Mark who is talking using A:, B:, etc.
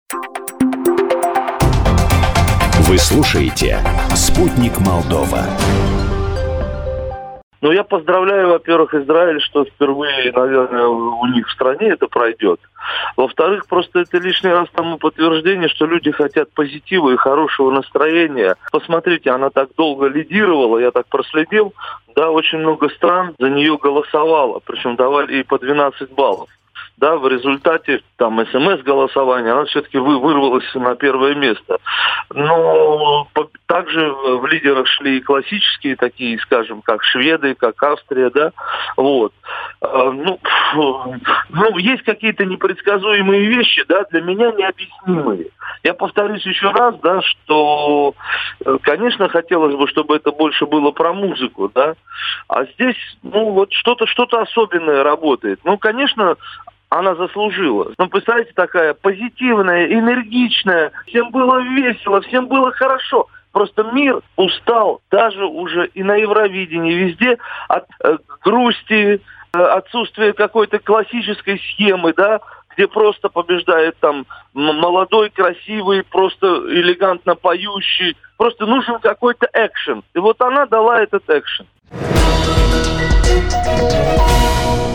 A: Вы слушаете «Спутник Молдова».
B: Ну, я поздравляю, во-первых, Израиль, что впервые, наверное, у них в стране это пройдет. Во-вторых, просто это лишний раз тому подтверждение, что люди хотят позитива и хорошего настроения. Посмотрите, она так долго лидировала, я так проследил, да, очень много стран за нее голосовало, причем давали ей по 12 баллов. Да, в результате там СМС-голосования она все-таки вырвалась на первое место. Но также в лидерах шли и классические такие, скажем, как шведы, как Австрия, да, вот. Есть какие-то непредсказуемые вещи, да, для меня необъяснимые. Я повторюсь еще раз, да, что, конечно, хотелось бы, чтобы это больше было про музыку, да, а здесь, что-то особенное работает. Конечно, она заслужила. Представляете, такая позитивная, энергичная, всем было весело, всем было хорошо. Просто мир устал, даже уже и на Евровидении, везде от грусти, отсутствия какой-то классической схемы, да, где просто побеждает там молодой, красивый, просто элегантно поющий. Просто нужен какой-то экшен. И вот она дала этот экшен.